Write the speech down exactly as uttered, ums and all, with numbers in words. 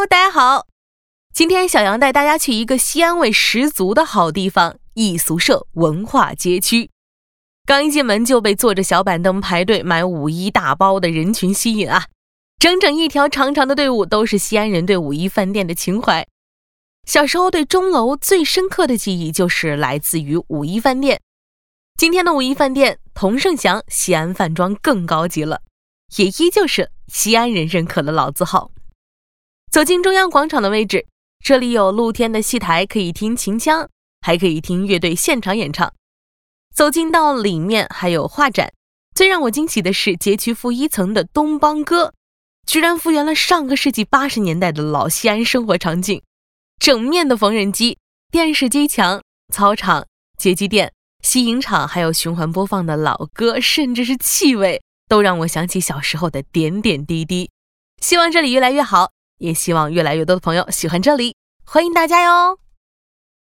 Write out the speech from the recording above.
Hello， 大家好，今天小杨带大家去一个西安味十足的好地方——艺俗社文化街区。刚一进门就被坐着小板凳排队买五一大包的人群吸引啊！整整一条长长的队伍都是西安人对五一饭店的情怀。小时候对钟楼最深刻的记忆就是来自于五一饭店。今天的五一饭店同盛祥西安饭庄更高级了，也依旧是西安人认可的老字号。走进中央广场的位置，这里有露天的戏台，可以听秦腔，还可以听乐队现场演唱。走进到里面还有画展，最让我惊喜的是街区负一层的东邦歌，居然复原了上个世纪八十年代的老西安生活场景。整面的缝纫机、电视机墙、操场、街机店、西影厂，还有循环播放的老歌，甚至是气味，都让我想起小时候的点点滴滴。希望这里越来越好，也希望越来越多的朋友喜欢这里，欢迎大家哟！